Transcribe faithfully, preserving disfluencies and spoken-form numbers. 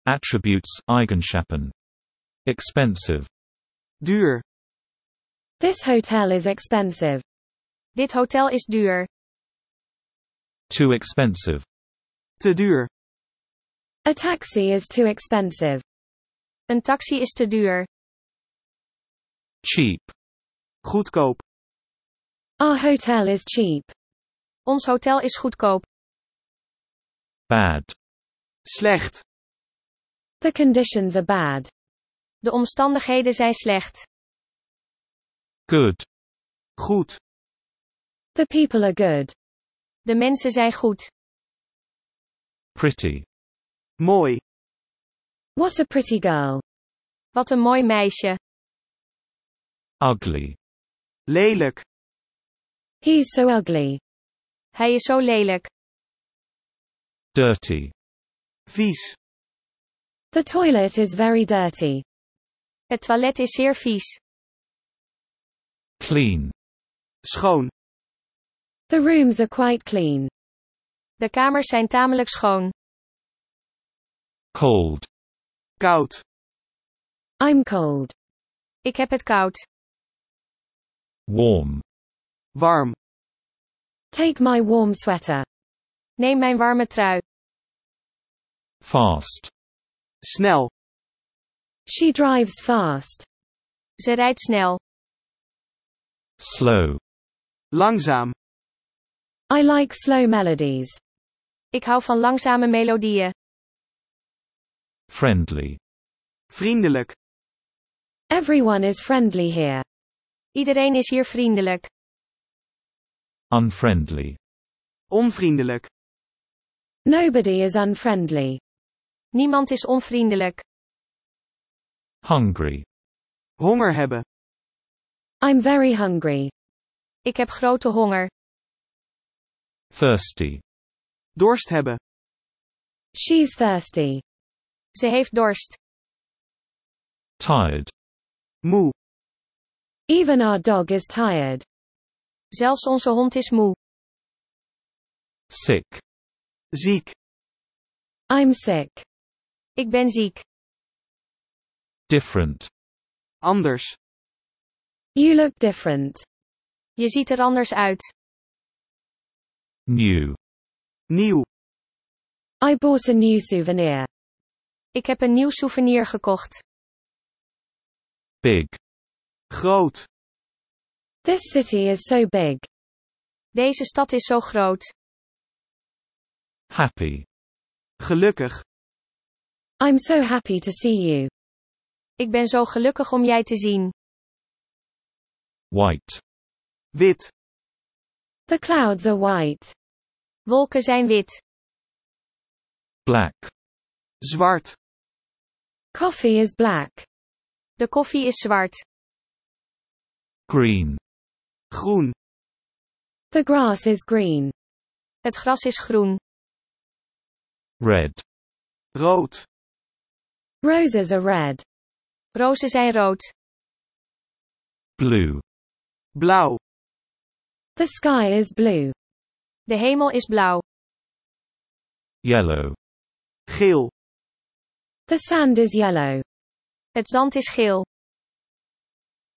Attributes, Eigenschaften. Expensive. Duur. This hotel is expensive. Dit hotel is duur. Too expensive. Te duur. A taxi is too expensive. Een taxi is te duur. Cheap. Goedkoop. Our hotel is cheap. Ons hotel is goedkoop. Bad. Slecht. The conditions are bad. De omstandigheden zijn slecht. Good. Goed. The people are good. De mensen zijn goed. Pretty. Mooi. What a pretty girl. Wat een mooi meisje. Ugly. Lelijk. He's so ugly. Hij is zo lelijk. Dirty. Vies. The toilet is very dirty. Het toilet is zeer vies. Clean. Schoon. The rooms are quite clean. De kamers zijn tamelijk schoon. Cold. Koud. I'm cold. Ik heb het koud. Warm. Warm. Take my warm sweater. Neem mijn warme trui. Fast. Snel. She drives fast. Ze rijdt snel. Slow. Langzaam. I like slow melodies. Ik hou van langzame melodieën. Friendly. Vriendelijk. Everyone is friendly here. Iedereen is hier vriendelijk. Unfriendly. Onvriendelijk. Nobody is unfriendly. Niemand is onvriendelijk. Hungry. Honger hebben. I'm very hungry. Ik heb grote honger. Thirsty. Dorst hebben. She's thirsty. Ze heeft dorst. Tired. Moe. Even our dog is tired. Zelfs onze hond is moe. Sick. Ziek. I'm sick. Ik ben ziek. Different. Anders. You look different. Je ziet er anders uit. New. Nieuw. I bought a new souvenir. Ik heb een nieuw souvenir gekocht. Big. Groot. This city is so big. Deze stad is zo groot. Happy. Gelukkig. I'm so happy to see you. Ik ben zo gelukkig om jij te zien. White. Wit. The clouds are white. Wolken zijn wit. Black. Zwart. Coffee is black. De koffie is zwart. Green. Groen. The grass is green. Het gras is groen. Red. Rood. Roses are red. Rozen zijn rood. Blue. Blauw. The sky is blue. De hemel is blauw. Yellow. Geel. The sand is yellow. Het zand is geel.